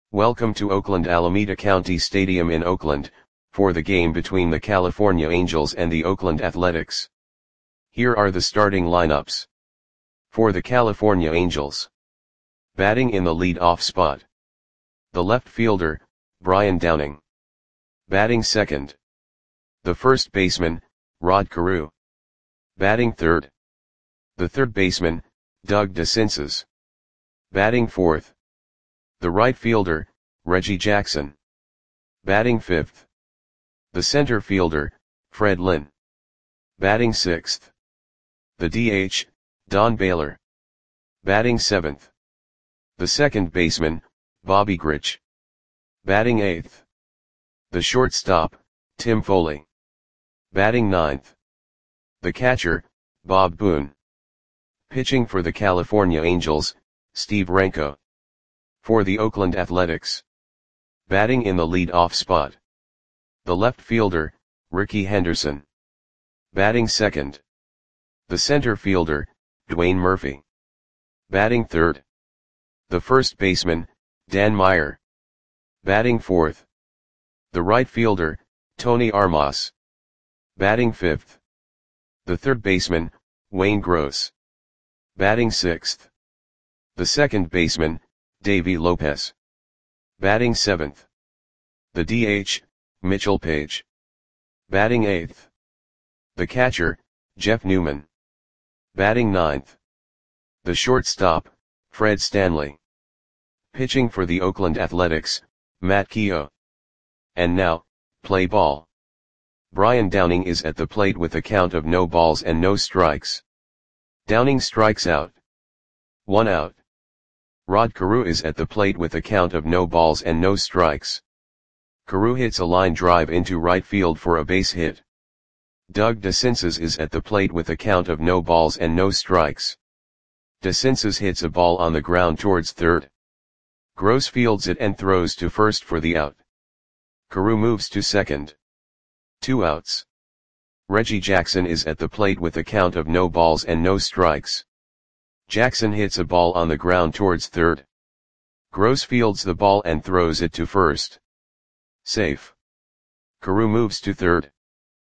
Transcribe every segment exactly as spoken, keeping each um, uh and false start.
Welcome to Oakland Alameda County Stadium in Oakland, for the game between the California Angels and the Oakland Athletics. Here are the starting lineups. For the California Angels. Batting in the lead-off spot. The left fielder, Brian Downing. Batting second. The first baseman, Rod Carew. Batting third. The third baseman, Doug DeCinces. Batting fourth. The right fielder, Reggie Jackson. Batting fifth. The center fielder, Fred Lynn. Batting sixth. The D H, Don Baylor. Batting seventh. The second baseman, Bobby Grich. Batting eighth. The shortstop, Tim Foley. Batting ninth. The catcher, Bob Boone. Pitching for the California Angels, Steve Renko. For the Oakland Athletics. Batting in the lead-off spot. The left fielder, Rickey Henderson. Batting second. The center fielder, Dwayne Murphy. Batting third. The first baseman, Dan Meyer. Batting fourth. The right fielder, Tony Armas. Batting fifth. The third baseman, Wayne Gross. Batting sixth. The second baseman, Davey Lopez. Batting seventh. The D H, Mitchell Page. Batting eighth. The catcher, Jeff Newman. Batting ninth. The shortstop, Fred Stanley. Pitching for the Oakland Athletics, Matt Keogh. And now, play ball. Brian Downing is at the plate with a count of no balls and no strikes. Downing strikes out. One out. Rod Carew is at the plate with a count of no balls and no strikes. Carew hits a line drive into right field for a base hit. Doug DeCinces is at the plate with a count of no balls and no strikes. DeCinces hits a ball on the ground towards third. Gross fields it and throws to first for the out. Carew moves to second. Two outs. Reggie Jackson is at the plate with a count of no balls and no strikes. Jackson hits a ball on the ground towards third. Gross fields the ball and throws it to first. Safe. Carew moves to third.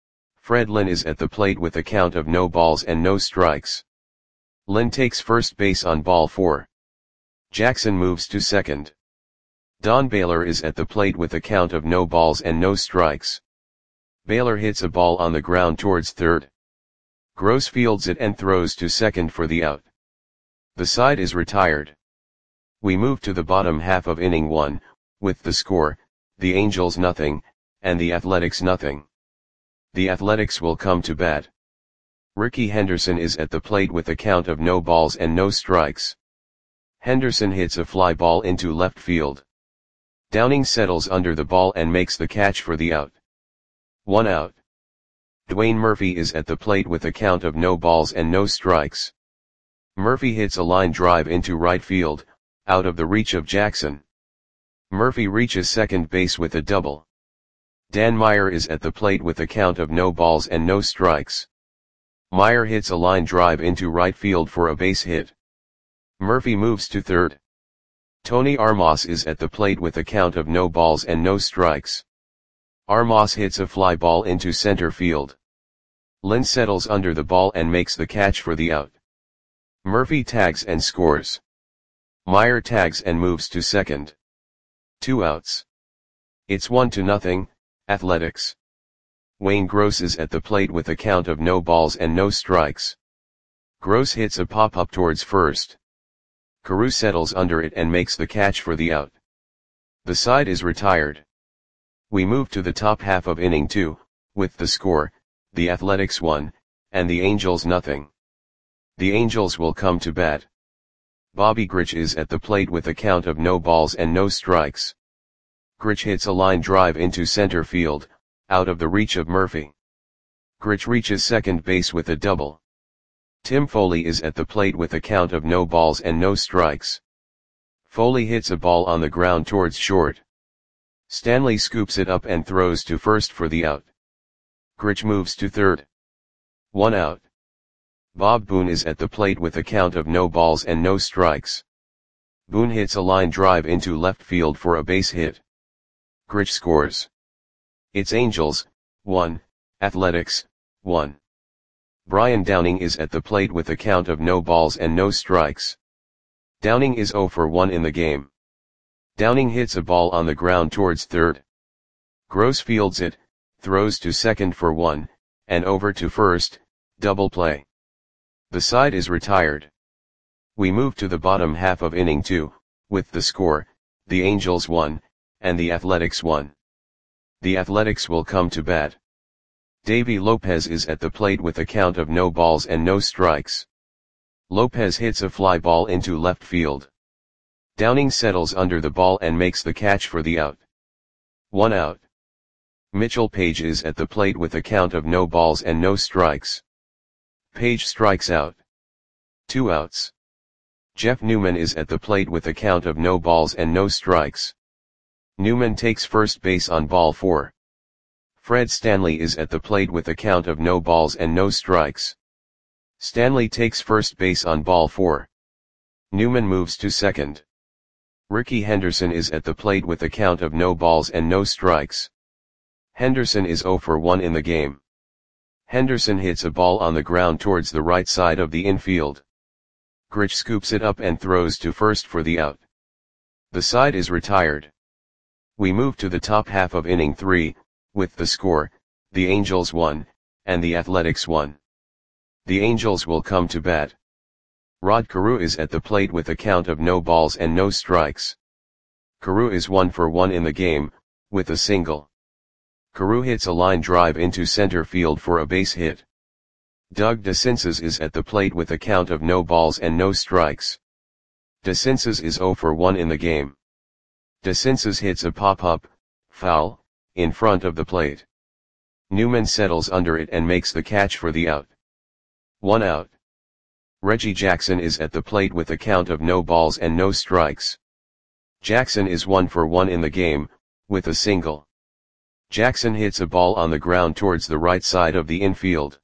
Fred Lynn is at the plate with a count of no balls and no strikes. Lynn takes first base on ball four. Jackson moves to second. Don Baylor is at the plate with a count of no balls and no strikes. Baylor hits a ball on the ground towards third. Gross fields it and throws to second for the out. The side is retired. We move to the bottom half of inning one, with the score, the Angels nothing, and the Athletics nothing. The Athletics will come to bat. Rickey Henderson is at the plate with a count of no balls and no strikes. Henderson hits a fly ball into left field. Downing settles under the ball and makes the catch for the out. One out. Dwayne Murphy is at the plate with a count of no balls and no strikes. Murphy hits a line drive into right field, out of the reach of Jackson. Murphy reaches second base with a double. Dan Meyer is at the plate with a count of no balls and no strikes. Meyer hits a line drive into right field for a base hit. Murphy moves to third. Tony Armas is at the plate with a count of no balls and no strikes. Armas hits a fly ball into center field. Lynn settles under the ball and makes the catch for the out. Murphy tags and scores. Meyer tags and moves to second. Two outs. It's one to nothing, Athletics. Wayne Gross is at the plate with a count of no balls and no strikes. Gross hits a pop-up towards first. Carew settles under it and makes the catch for the out. The side is retired. We move to the top half of inning two, with the score, the Athletics one, and the Angels nothing. The Angels will come to bat. Bobby Grich is at the plate with a count of no balls and no strikes. Grich hits a line drive into center field, out of the reach of Murphy. Grich reaches second base with a double. Tim Foley is at the plate with a count of no balls and no strikes. Foley hits a ball on the ground towards short. Stanley scoops it up and throws to first for the out. Grich moves to third. One out. Bob Boone is at the plate with a count of no balls and no strikes. Boone hits a line drive into left field for a base hit. Grich scores. It's Angels, one, Athletics, one. Brian Downing is at the plate with a count of no balls and no strikes. Downing is zero for one in the game. Downing hits a ball on the ground towards third. Gross fields it, throws to second for one, and over to first, double play. The side is retired. We move to the bottom half of inning two, with the score, the Angels one, and the Athletics one. The Athletics will come to bat. Davy Lopez is at the plate with a count of no balls and no strikes. Lopez hits a fly ball into left field. Downing settles under the ball and makes the catch for the out. One out. Mitchell Page is at the plate with a count of no balls and no strikes. Page strikes out. Two outs. Jeff Newman is at the plate with a count of no balls and no strikes. Newman takes first base on ball four. Fred Stanley is at the plate with a count of no balls and no strikes. Stanley takes first base on ball four. Newman moves to second. Ricky Henderson is at the plate with a count of no balls and no strikes. Henderson is zero for one in the game. Henderson hits a ball on the ground towards the right side of the infield. Grich scoops it up and throws to first for the out. The side is retired. We move to the top half of inning three, with the score, the Angels one, and the Athletics one. The Angels will come to bat. Rod Carew is at the plate with a count of no balls and no strikes. Carew is one for one in the game, with a single. Carew hits a line drive into center field for a base hit. Doug DeCinces is at the plate with a count of no balls and no strikes. DeCinces is zero for one in the game. DeCinces hits a pop-up, foul, in front of the plate. Newman settles under it and makes the catch for the out. One out. Reggie Jackson is at the plate with a count of no balls and no strikes. Jackson is one for one in the game, with a single. Jackson hits a ball on the ground towards the right side of the infield.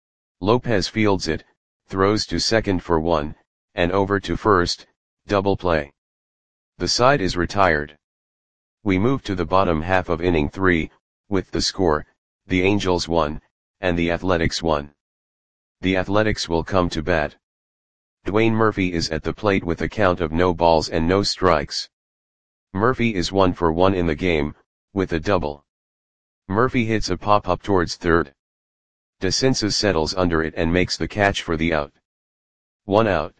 Lopez fields it, throws to second for one, and over to first, double play. The side is retired. We move to the bottom half of inning three, with the score, the Angels one, and the Athletics one. The Athletics will come to bat. Dwayne Murphy is at the plate with a count of no balls and no strikes. Murphy is one for one in the game, with a double. Murphy hits a pop-up towards third. DeCinces settles under it and makes the catch for the out. One out.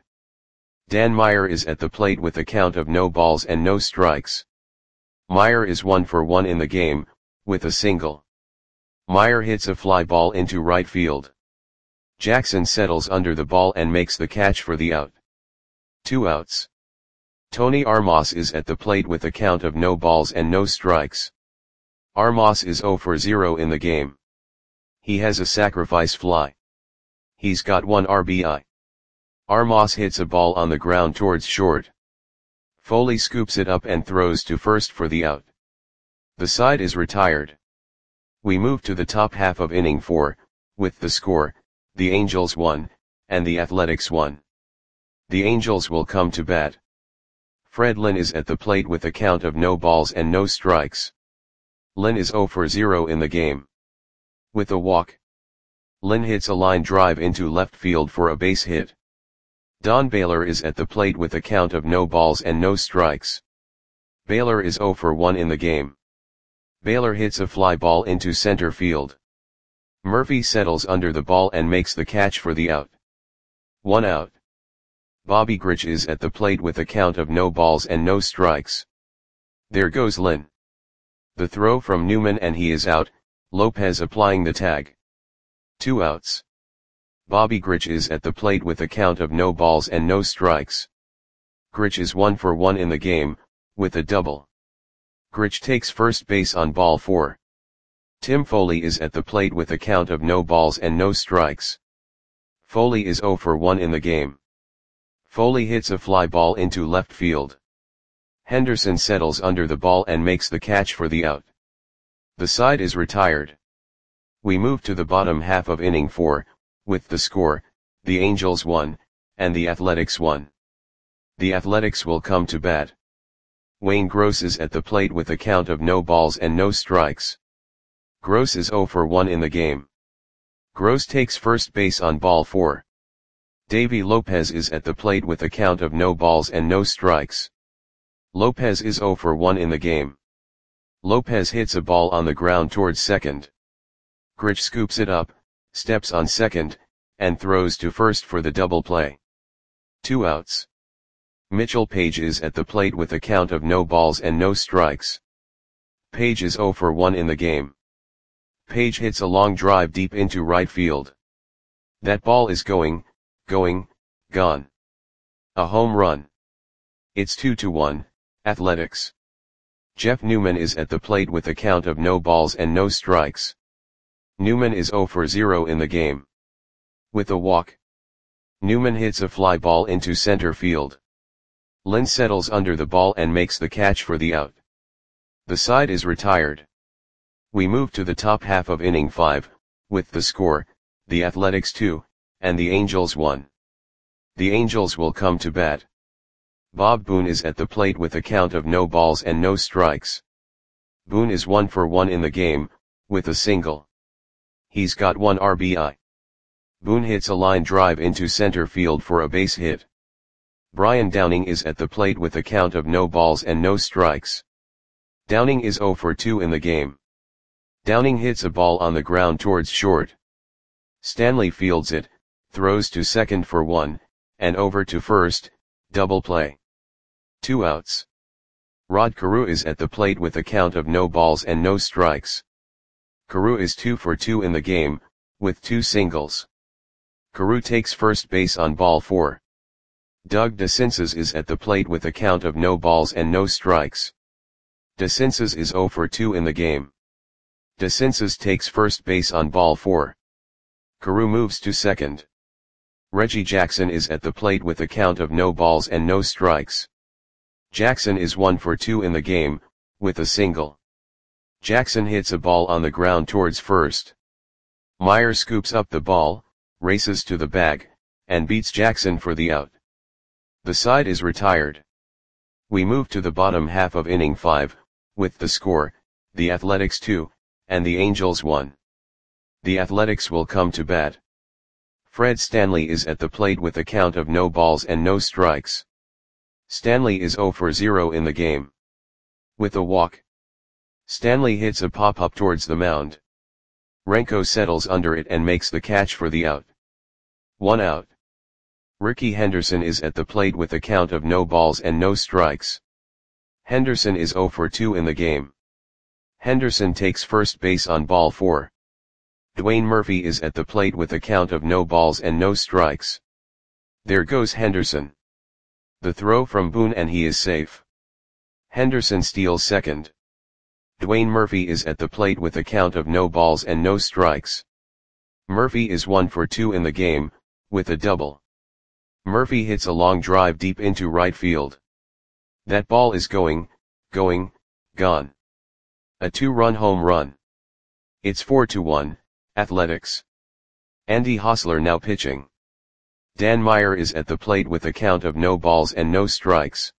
Dan Meyer is at the plate with a count of no balls and no strikes. Meyer is one for one in the game, with a single. Meyer hits a fly ball into right field. Jackson settles under the ball and makes the catch for the out. Two outs. Tony Armas is at the plate with a count of no balls and no strikes. Armas is zero for zero in the game. He has a sacrifice fly. He's got one R B I. Armas hits a ball on the ground towards short. Foley scoops it up and throws to first for the out. The side is retired. We move to the top half of inning four, with the score, the Angels one, and the Athletics one. The Angels will come to bat. Fred Lynn is at the plate with a count of no balls and no strikes. Lynn is zero for zero in the game. With a walk. Lynn hits a line drive into left field for a base hit. Don Baylor is at the plate with a count of no balls and no strikes. Baylor is zero for one in the game. Baylor hits a fly ball into center field. Murphy settles under the ball and makes the catch for the out. One out. Bobby Grich is at the plate with a count of no balls and no strikes. There goes Lynn. The throw from Newman and he is out, Lopez applying the tag. Two outs. Bobby Grich is at the plate with a count of no balls and no strikes. Grich is one for one in the game, with a double. Grich takes first base on ball four. Tim Foley is at the plate with a count of no balls and no strikes. Foley is zero for one in the game. Foley hits a fly ball into left field. Henderson settles under the ball and makes the catch for the out. The side is retired. We move to the bottom half of inning four, with the score, the Angels one, and the Athletics one. the Athletics will come to bat. Wayne Gross is at the plate with a count of no balls and no strikes. Gross is zero for one in the game. Gross takes first base on ball four. Davy Lopez is at the plate with a count of no balls and no strikes. Lopez is zero for one in the game. Lopez hits a ball on the ground towards second. Grich scoops it up, steps on second, and throws to first for the double play. Two outs. Mitchell Page is at the plate with a count of no balls and no strikes. Page is zero for one in the game. Page hits a long drive deep into right field. That ball is going, going, gone. A home run. It's two to one, Athletics. Jeff Newman is at the plate with a count of no balls and no strikes. Newman is zero for zero in the game. With a walk, Newman hits a fly ball into center field. Lynn settles under the ball and makes the catch for the out. The side is retired. We move to the top half of inning five, with the score, the Athletics two, and the Angels one. The Angels will come to bat. Bob Boone is at the plate with a count of no balls and no strikes. Boone is one for one in the game, with a single. He's got one R B I. Boone hits a line drive into center field for a base hit. Brian Downing is at the plate with a count of no balls and no strikes. Downing is zero for two in the game. Downing hits a ball on the ground towards short. Stanley fields it, throws to second for one, and over to first, double play. Two outs. Rod Carew is at the plate with a count of no balls and no strikes. Carew is two for two in the game, with two singles. Carew takes first base on ball four. Doug DeCinces is at the plate with a count of no balls and no strikes. DeCinces is zero for two in the game. DeCinces takes first base on ball four. Carew moves to second. Reggie Jackson is at the plate with a count of no balls and no strikes. Jackson is one for two in the game, with a single. Jackson hits a ball on the ground towards first. Meyer scoops up the ball, races to the bag, and beats Jackson for the out. The side is retired. We move to the bottom half of inning five, with the score, the Athletics two, and the Angels one. The Athletics will come to bat. Fred Stanley is at the plate with a count of no balls and no strikes. Stanley is zero for zero in the game. With a walk, Stanley hits a pop-up towards the mound. Renko settles under it and makes the catch for the out. One out. Ricky Henderson is at the plate with a count of no balls and no strikes. Henderson is zero for two in the game. Henderson takes first base on ball four. Dwayne Murphy is at the plate with a count of no balls and no strikes. There goes Henderson. The throw from Boone and he is safe. Henderson steals second. Dwayne Murphy is at the plate with a count of no balls and no strikes. Murphy is one for two in the game, with a double. Murphy hits a long drive deep into right field. That ball is going, going, gone. A two-run home run. It's four to one, Athletics. Andy Hosler now pitching. Dan Meyer is at the plate with a count of no balls and no strikes.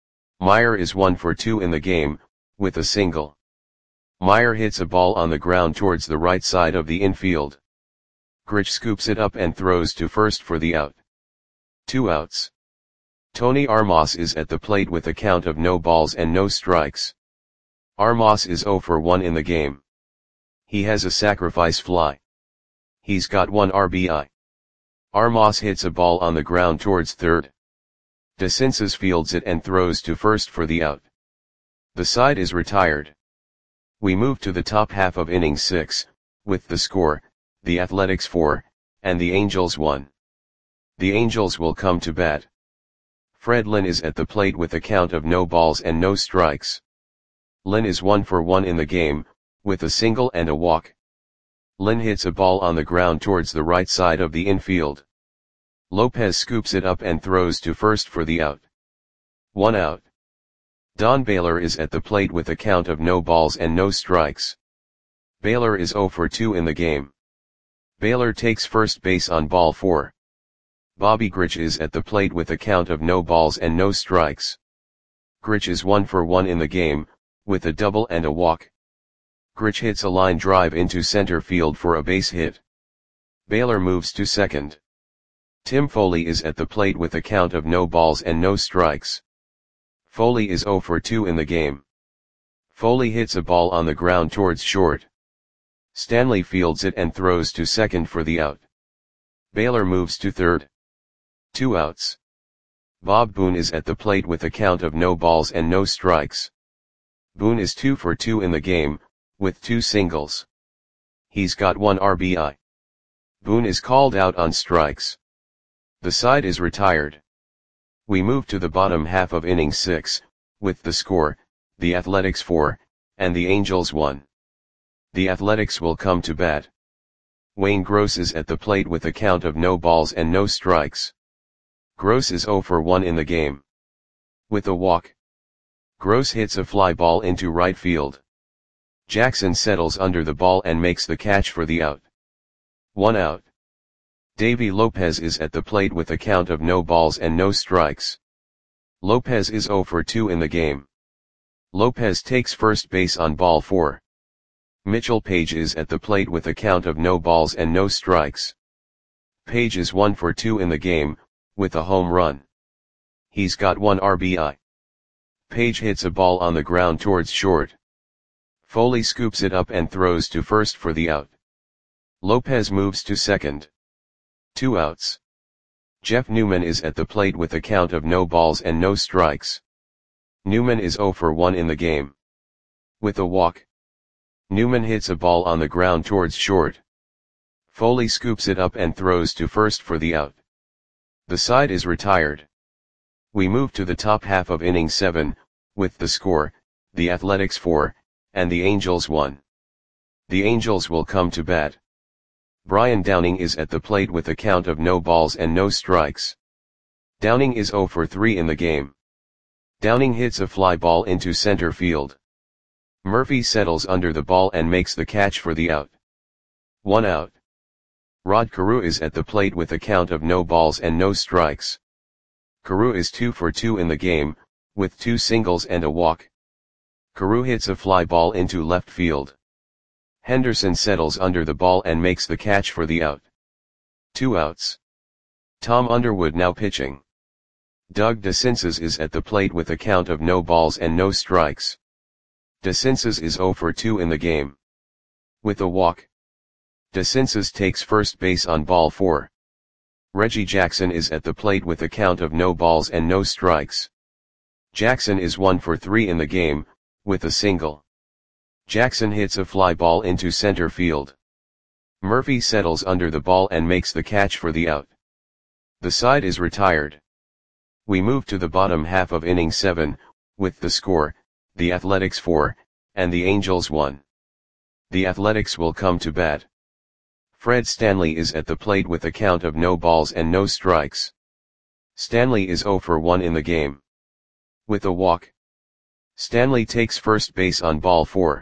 Meyer is one for two in the game, with a single. Meyer hits a ball on the ground towards the right side of the infield. Grich scoops it up and throws to first for the out. Two outs. Tony Armas is at the plate with a count of no balls and no strikes. Armas is zero for one in the game. He has a sacrifice fly. He's got one R B I. Armas hits a ball on the ground towards third. DeCinces fields it and throws to first for the out. The side is retired. We move to the top half of inning six, with the score, the Athletics four, and the Angels one. The Angels will come to bat. Fred Lynn is at the plate with a count of no balls and no strikes. Lynn is one for one in the game, with a single and a walk. Lynn hits a ball on the ground towards the right side of the infield. Lopez scoops it up and throws to first for the out. One out. Don Baylor is at the plate with a count of no balls and no strikes. Baylor is zero for two in the game. Baylor takes first base on ball four. Bobby Grich is at the plate with a count of no balls and no strikes. Grich is one for one in the game, with a double and a walk. Grich hits a line drive into center field for a base hit. Baylor moves to second. Tim Foley is at the plate with a count of no balls and no strikes. Foley is zero for two in the game. Foley hits a ball on the ground towards short. Stanley fields it and throws to second for the out. Baylor moves to third. Two outs. Bob Boone is at the plate with a count of no balls and no strikes. Boone is two for two in the game, with two singles. He's got one R B I. Boone is called out on strikes. The side is retired. We move to the bottom half of inning six, with the score, the Athletics four, and the Angels one. The Athletics will come to bat. Wayne Gross is at the plate with a count of no balls and no strikes. Gross is zero for one in the game. With a walk. Gross hits a fly ball into right field. Jackson settles under the ball and makes the catch for the out. One out. Davy Lopez is at the plate with a count of no balls and no strikes. Lopez is zero for two in the game. Lopez takes first base on ball four. Mitchell Page is at the plate with a count of no balls and no strikes. Page is one for two in the game, with a home run. He's got one R B I. Page hits a ball on the ground towards short. Foley scoops it up and throws to first for the out. Lopez moves to second. Two outs. Jeff Newman is at the plate with a count of no balls and no strikes. Newman is zero for one in the game. With a walk. Newman hits a ball on the ground towards short. Foley scoops it up and throws to first for the out. The side is retired. We move to the top half of inning seven, with the score, the Athletics four, and the Angels one. The Angels will come to bat. Brian Downing is at the plate with a count of no balls and no strikes. Downing is zero for three in the game. Downing hits a fly ball into center field. Murphy settles under the ball and makes the catch for the out. One out. Rod Carew is at the plate with a count of no balls and no strikes. Carew is two for two in the game, with two singles and a walk. Carew hits a fly ball into left field. Henderson settles under the ball and makes the catch for the out. Two outs. Tom Underwood now pitching. Doug DeCinces is at the plate with a count of no balls and no strikes. DeCinces is zero for two in the game. With a walk. DeCinces takes first base on ball four. Reggie Jackson is at the plate with a count of no balls and no strikes. Jackson is one for three in the game, with a single. Jackson hits a fly ball into center field. Murphy settles under the ball and makes the catch for the out. The side is retired. We move to the bottom half of inning seven, with the score, the Athletics four, and the Angels one. The Athletics will come to bat. Fred Stanley is at the plate with a count of no balls and no strikes. Stanley is zero for one in the game. With a walk. Stanley takes first base on ball four.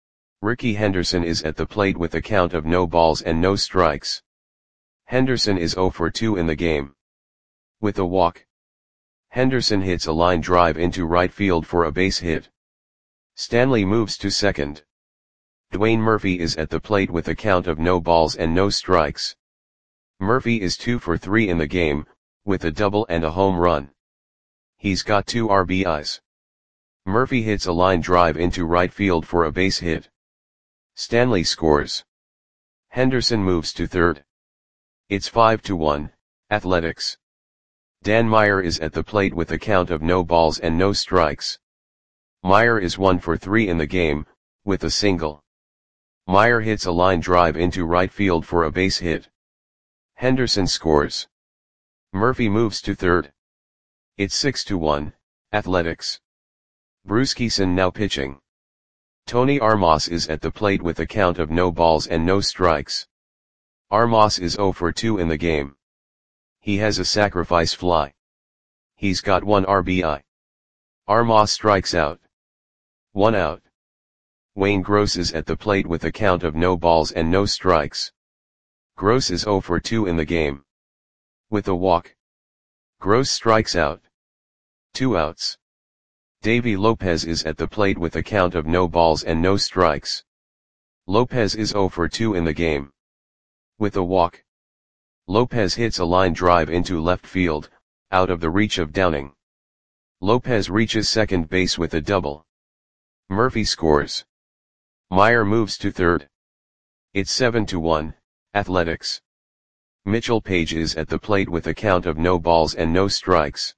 Ricky Henderson is at the plate with a count of no balls and no strikes. Henderson is zero for two in the game. With a walk. Henderson hits a line drive into right field for a base hit. Stanley moves to second. Dwayne Murphy is at the plate with a count of no balls and no strikes. Murphy is two for three in the game, with a double and a home run. He's got two R B Is. Murphy hits a line drive into right field for a base hit. Stanley scores. Henderson moves to third. It's five to one, Athletics. Dan Meyer is at the plate with a count of no balls and no strikes. Meyer is one for three in the game, with a single. Meyer hits a line drive into right field for a base hit. Henderson scores. Murphy moves to third. It's six to one, Athletics. Bruce Keeson now pitching. Tony Armas is at the plate with a count of no balls and no strikes. Armas is zero for two in the game. He has a sacrifice fly. He's got one R B I. Armas strikes out. One out. Wayne Gross is at the plate with a count of no balls and no strikes. Gross is zero for two in the game. With a walk. Gross strikes out. Two outs. Davy Lopez is at the plate with a count of no balls and no strikes. Lopez is oh for two in the game. With a walk. Lopez hits a line drive into left field, out of the reach of Downing. Lopez reaches second base with a double. Murphy scores. Meyer moves to third. It's seven to one, Athletics. Mitchell Page is at the plate with a count of no balls and no strikes.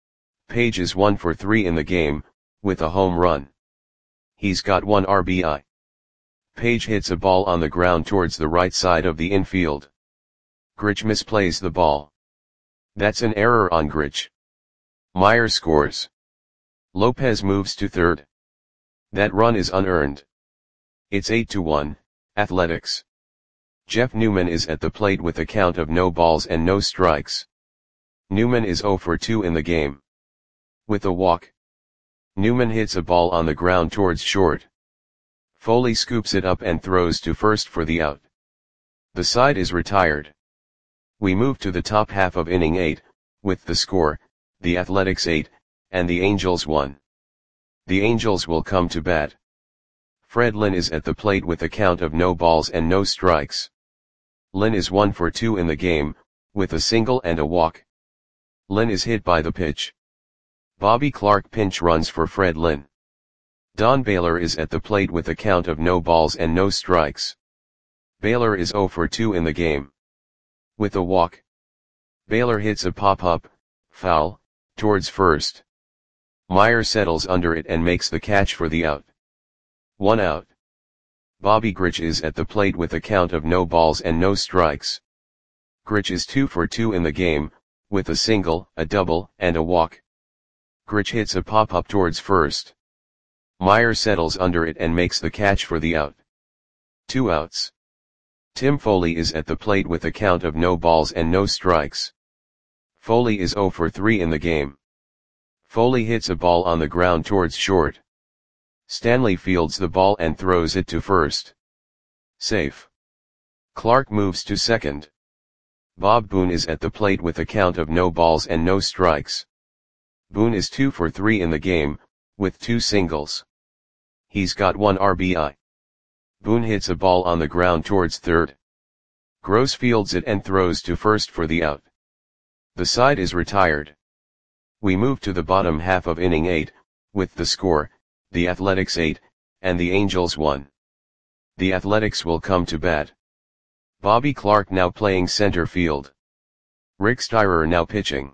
Page is one for three in the game, with a home run. He's got one R B I. Page hits a ball on the ground towards the right side of the infield. Grich misplays the ball. That's an error on Grich. Meyer scores. Lopez moves to third. That run is unearned. It's eight to one, Athletics. Jeff Newman is at the plate with a count of no balls and no strikes. Newman is oh for two in the game. With a walk. Newman hits a ball on the ground towards short. Foley scoops it up and throws to first for the out. The side is retired. We move to the top half of inning eight, with the score, the Athletics eight, and the Angels one. The Angels will come to bat. Fred Lynn is at the plate with a count of no balls and no strikes. Lynn is one for two in the game, with a single and a walk. Lynn is hit by the pitch. Bobby Clark pinch runs for Fred Lynn. Don Baylor is at the plate with a count of no balls and no strikes. Baylor is oh for two in the game. With a walk. Baylor hits a pop-up, foul, towards first. Meyer settles under it and makes the catch for the out. One out. Bobby Grich is at the plate with a count of no balls and no strikes. Grich is two for two in the game, with a single, a double, and a walk. Grich hits a pop-up towards first. Meyer settles under it and makes the catch for the out. Two outs. Tim Foley is at the plate with a count of no balls and no strikes. Foley is oh for three in the game. Foley hits a ball on the ground towards short. Stanley fields the ball and throws it to first. Safe. Clark moves to second. Bob Boone is at the plate with a count of no balls and no strikes. Boone is two for three in the game, with two singles. He's got one R B I. Boone hits a ball on the ground towards third. Gross fields it and throws to first for the out. The side is retired. We move to the bottom half of inning eight, with the score, the Athletics eight, and the Angels one. The Athletics will come to bat. Bobby Clark now playing center field. Rick Steyer now pitching.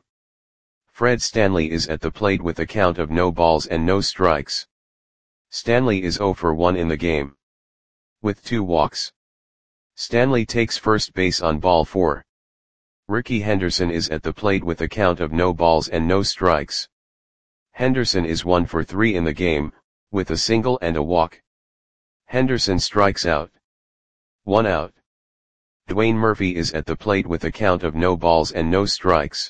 Fred Stanley is at the plate with a count of no balls and no strikes. Stanley is oh for one in the game. With two walks. Stanley takes first base on ball four. Ricky Henderson is at the plate with a count of no balls and no strikes. Henderson is one for three in the game, with a single and a walk. Henderson strikes out. One out. Dwayne Murphy is at the plate with a count of no balls and no strikes.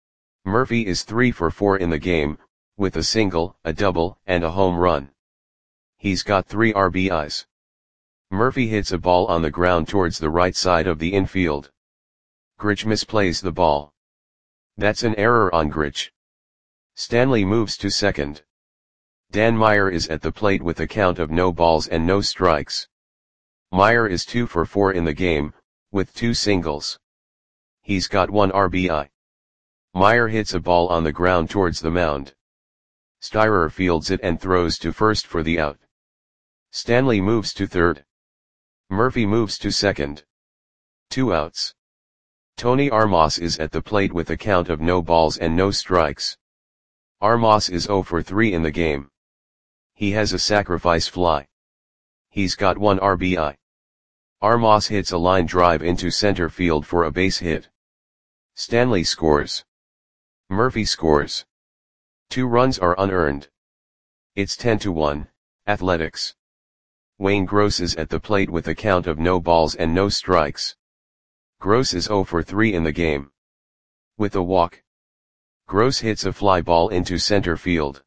Murphy is three for four in the game, with a single, a double, and a home run. He's got three R B Is. Murphy hits a ball on the ground towards the right side of the infield. Grich misplays the ball. That's an error on Grich. Stanley moves to second. Dan Meyer is at the plate with a count of no balls and no strikes. Meyer is two for four in the game, with two singles. He's got one R B I. Meyer hits a ball on the ground towards the mound. Steyer fields it and throws to first for the out. Stanley moves to third. Murphy moves to second. Two outs. Tony Armas is at the plate with a count of no balls and no strikes. Armas is oh for three in the game. He has a sacrifice fly. He's got one R B I. Armas hits a line drive into center field for a base hit. Stanley scores. Murphy scores. Two runs are unearned. It's ten to one, Athletics. Wayne Gross is at the plate with a count of no balls and no strikes. Gross is oh for three in the game. With a walk. Gross hits a fly ball into center field.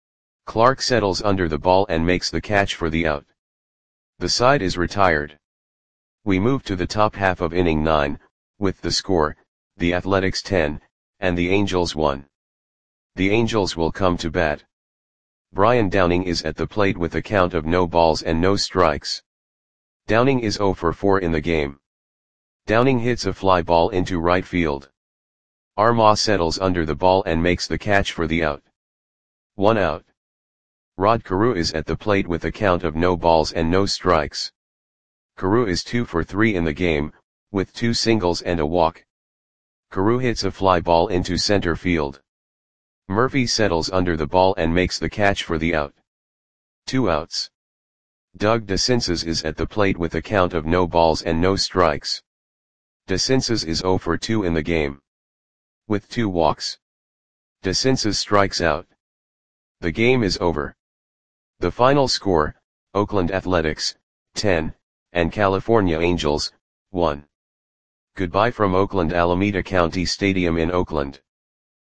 Clark settles under the ball and makes the catch for the out. The side is retired. We move to the top half of inning nine, with the score, the Athletics ten, and the Angels one. The Angels will come to bat. Brian Downing is at the plate with a count of no balls and no strikes. Downing is zero for four in the game. Downing hits a fly ball into right field. Armah settles under the ball and makes the catch for the out. One out. Rod Carew is at the plate with a count of no balls and no strikes. Carew is two for three in the game, with two singles and a walk. Carew hits a fly ball into center field. Murphy settles under the ball and makes the catch for the out. Two outs. Doug DeCinces is at the plate with a count of no balls and no strikes. DeCinces is zero for two in the game, with two walks. DeCinces strikes out. The game is over. The final score, Oakland Athletics, ten, and California Angels, one. Goodbye from Oakland Alameda County Stadium in Oakland.